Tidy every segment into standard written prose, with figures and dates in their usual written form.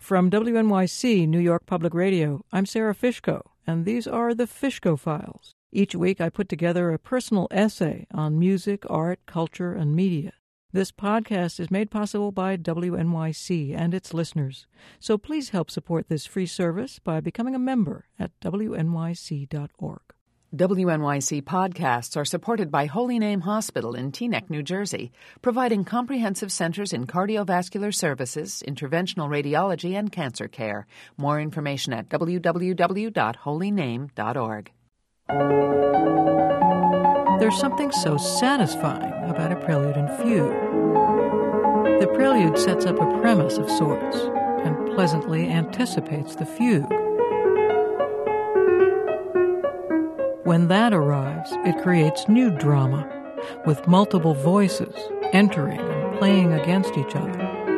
From WNYC, New York Public Radio, I'm Sarah Fishko, and these are the Fishko Files. Each week I put together a personal essay on music, art, culture, and media. This podcast is made possible by WNYC and its listeners, so please help support this free service by becoming a member at wnyc.org. WNYC podcasts are supported by Holy Name Hospital in Teaneck, New Jersey, providing comprehensive centers in cardiovascular services, interventional radiology, and cancer care. More information at www.holyname.org. There's something so satisfying about a prelude and fugue. The prelude sets up a premise of sorts and pleasantly anticipates the fugue. When that arrives, it creates new drama, with multiple voices entering and playing against each other,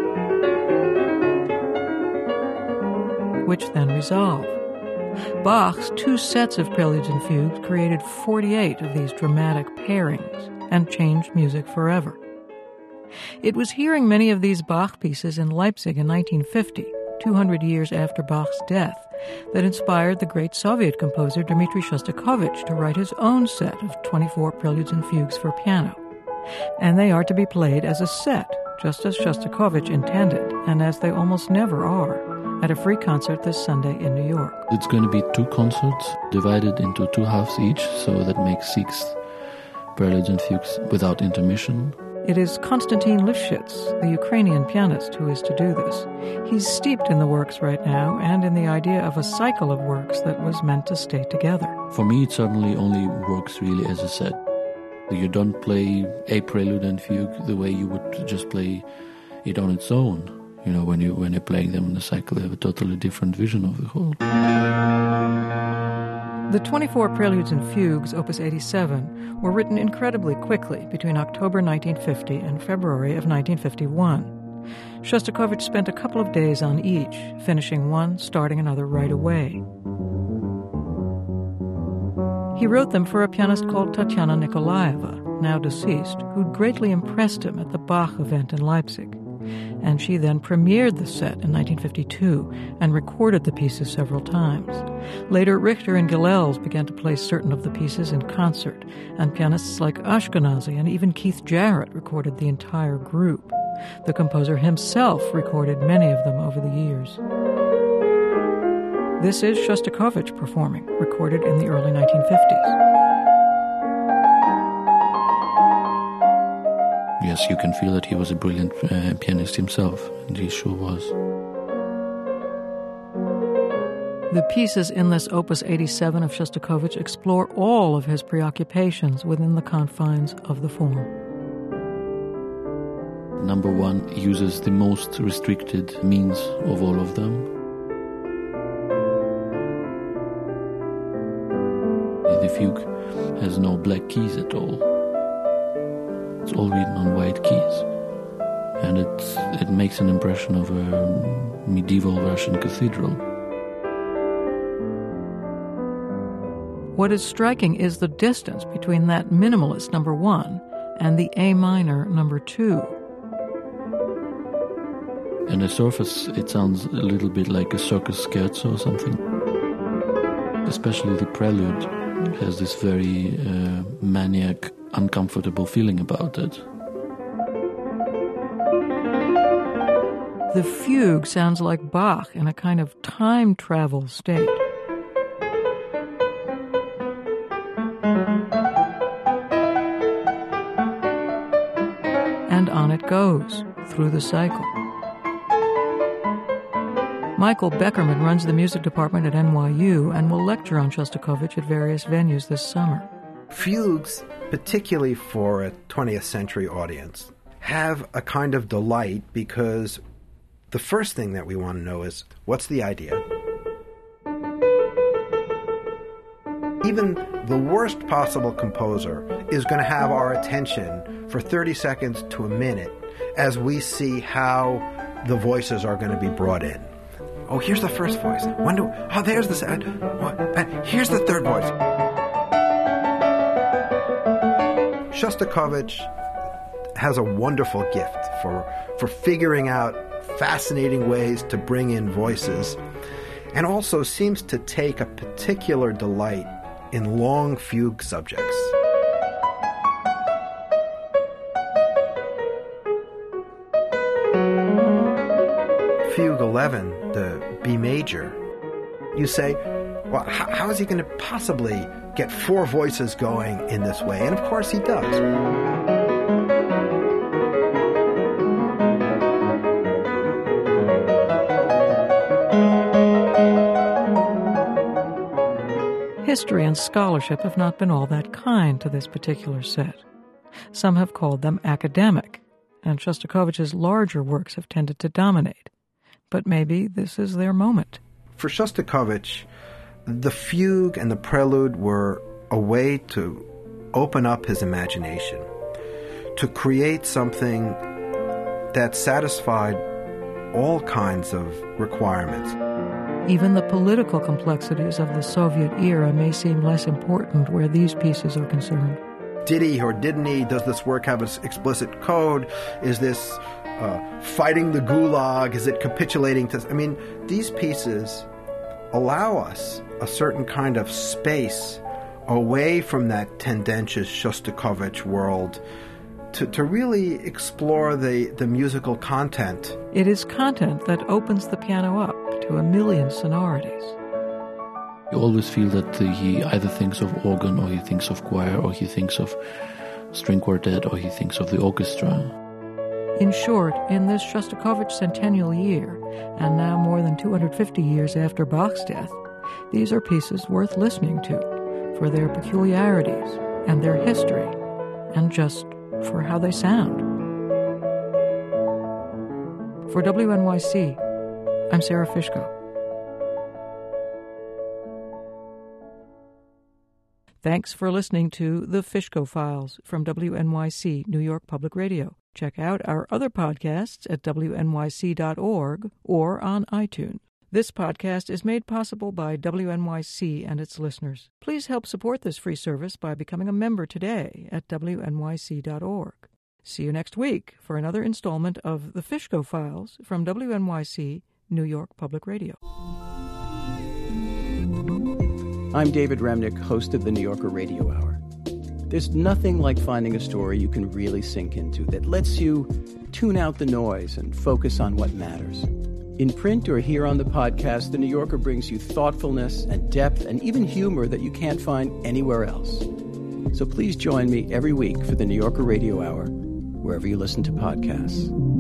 which then resolve. Bach's two sets of preludes and fugues created 48 of these dramatic pairings and changed music forever. It was hearing many of these Bach pieces in Leipzig in 1950, 200 years after Bach's death, that inspired the great Soviet composer Dmitri Shostakovich to write his own set of 24 preludes and fugues for piano. And they are to be played as a set, just as Shostakovich intended, and as they almost never are, at a free concert this Sunday in New York. It's going to be two concerts divided into two halves each, so that makes 6 preludes and fugues without intermission. It is Konstantin Lifshitz, the Ukrainian pianist, who is to do this. He's steeped in the works right now and in the idea of a cycle of works that was meant to stay together. For me, it certainly only works really as a set. You don't play a prelude and fugue the way you would just play it on its own. You know, when you're playing them in a cycle, you have a totally different vision of the whole. The 24 Preludes and Fugues, Opus 87, were written incredibly quickly between October 1950 and February of 1951. Shostakovich spent a couple of days on each, finishing one, starting another right away. He wrote them for a pianist called Tatiana Nikolaeva, now deceased, who'd greatly impressed him at the Bach event in Leipzig. And she then premiered the set in 1952 and recorded the pieces several times. Later, Richter and Gilels began to play certain of the pieces in concert, and pianists like Ashkenazy and even Keith Jarrett recorded the entire group. The composer himself recorded many of them over the years. This is Shostakovich performing, recorded in the early 1950s. Yes, you can feel that he was a brilliant pianist himself, and he sure was. The pieces in this Opus 87 of Shostakovich explore all of his preoccupations within the confines of the form. Number 1 uses the most restricted means of all of them. The fugue has no black keys at all. It's all written on white keys, and it makes an impression of a medieval Russian cathedral. What is striking is the distance between that minimalist number 1 and the A minor number 2. On the surface, it sounds a little bit like a circus scherzo or something. Especially the prelude has this very maniac, uncomfortable feeling about it. The fugue sounds like Bach in a kind of time travel state. And on it goes, through the cycle. Michael Beckerman runs the music department at NYU and will lecture on Shostakovich at various venues this summer. Fugues, particularly for a 20th century audience, have a kind of delight because the first thing that we want to know is, what's the idea? Even the worst possible composer is going to have our attention for 30 seconds to a minute as we see how the voices are going to be brought in. Oh, here's the first voice. There's the second. Here's the third voice. Shostakovich has a wonderful gift for figuring out fascinating ways to bring in voices, and also seems to take a particular delight in long fugue subjects. Fugue 11, the B major, you say, well, how is he going to possibly get four voices going in this way? And of course he does. History and scholarship have not been all that kind to this particular set. Some have called them academic, and Shostakovich's larger works have tended to dominate. But maybe this is their moment. For Shostakovich, the fugue and the prelude were a way to open up his imagination, to create something that satisfied all kinds of requirements. Even the political complexities of the Soviet era may seem less important where these pieces are concerned. Did he or didn't he? Does this work have an explicit code? Is this fighting the Gulag? Is it capitulating to... I mean, these pieces allow us a certain kind of space away from that tendentious Shostakovich world to really explore the musical content. It is content that opens the piano up to a million sonorities. You always feel that he either thinks of organ, or he thinks of choir, or he thinks of string quartet, or he thinks of the orchestra. In short, in this Shostakovich centennial year, and now more than 250 years after Bach's death, these are pieces worth listening to for their peculiarities and their history, and just for how they sound. For WNYC, I'm Sarah Fishko. Thanks for listening to The Fishko Files from WNYC, New York Public Radio. Check out our other podcasts at wnyc.org or on iTunes. This podcast is made possible by WNYC and its listeners. Please help support this free service by becoming a member today at wnyc.org. See you next week for another installment of The Fishko Files from WNYC, New York Public Radio. I'm David Remnick, host of the New Yorker Radio Hour. There's nothing like finding a story you can really sink into that lets you tune out the noise and focus on what matters. In print or here on the podcast, The New Yorker brings you thoughtfulness and depth and even humor that you can't find anywhere else. So please join me every week for the New Yorker Radio Hour, wherever you listen to podcasts.